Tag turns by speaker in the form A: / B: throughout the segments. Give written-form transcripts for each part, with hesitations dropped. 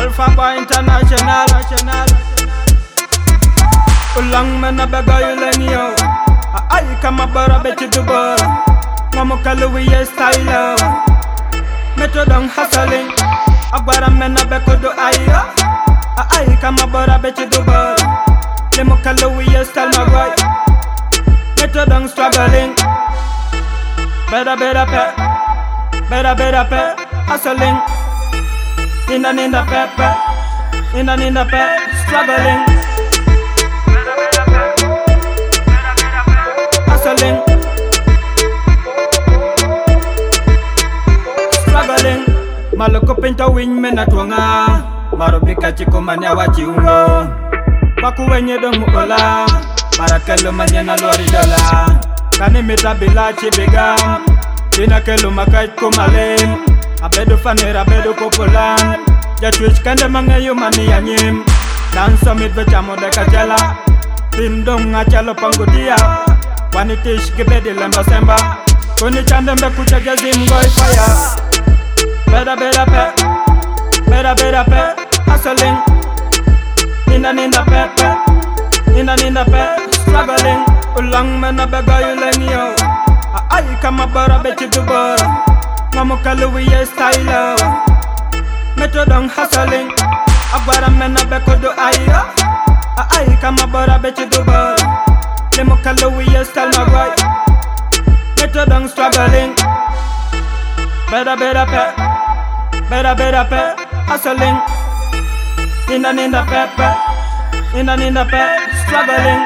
A: Alpha Boy International. Ulang mena bagayu lengyo. Ay kama bara beti dubara. Ngamukalu ye style. Metro dong hustling. Agbara mena beko do ayo. Ay kama bara beti dubara. Lemukalu ye style my boy. Metro dong struggling. Better pe. Hustling. Ninda pe. Struggling. Hustling. Struggling. Maloko pinta wing mena tuanga. Marubika chiko manya wachi ungo. Baku wenye dong mukola. Marakelo manya na lori dola. Kani mita bila chibigam. Dina kelo makai kumalim. Abedo fanera abedo popolan. Ja twitch kande mangayo mani yanyim. Dan summit vechamo de kajela. Tindong achalo pangudia. Wanitish gibedi lemba semba. Kuni chande mbe kuchaga zimgoi fire. Better pe. Hustling. Ninda pe. Struggling. Ulang mena bagayu lengyo. Ay kama bara beti dubara. Ngamukalu ye style. Metro dong hustling. Agbara mena beko do ayo. Ay kama bara beti dubara. Lemukalu ye style my boy. Metro dong struggling. Better pe. Hustling. Ninda pe. Struggling.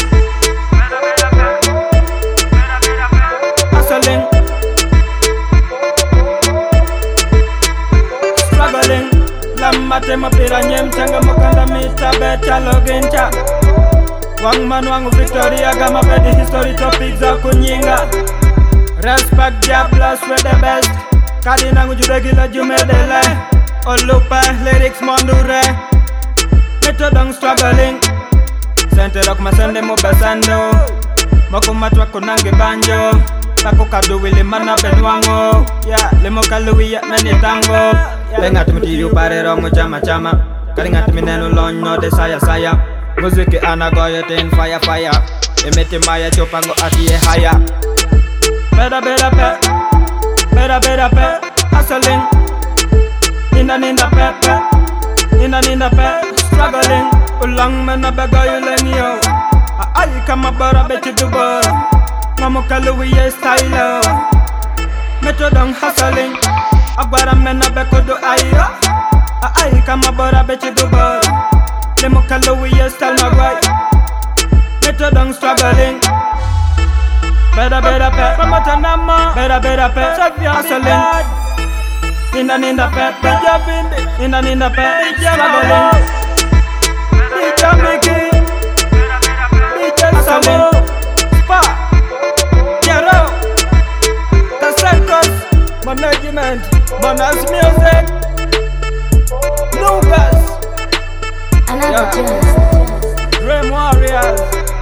A: Hustling. Struggling. Lamate mapira nyem changa mokanda mita beta logincha. Wang man wangu Victoria gama bedi history topics za kunyinga. Respect Diablos with the best. Kadi nangu judegila jumedele. Olupa lyrics mondure. Metro dong struggling. Sente rock masende mo besando. Moko matwa kunange banjo. Tako kadu wili mana benwango. Yeah, lemo kaluwi ya nani tango. Lengat mti yu pare rongo chama. Kalingat minenu lon no de saya. Muziki anagoyo ten fire. Emete maya chopango ati haya. Better pe. Hustling. Ninda pe. Struggling. Ulang mena bagayu lengyo. Ay kama bara beti dubara. Ngamukalu ye style. Metro dong hustling. Agbara mena beko do ayo. Ay kama bara beti dubara. Lemukalu ye style my boy. Metro dong struggling. Better pe. Hustling. Ninda pe. Struggling. Hustling. Spa. Yaro. Casentos. Management. Bonus music. Lucas.
B: Another Jones.
A: Dream Warriors.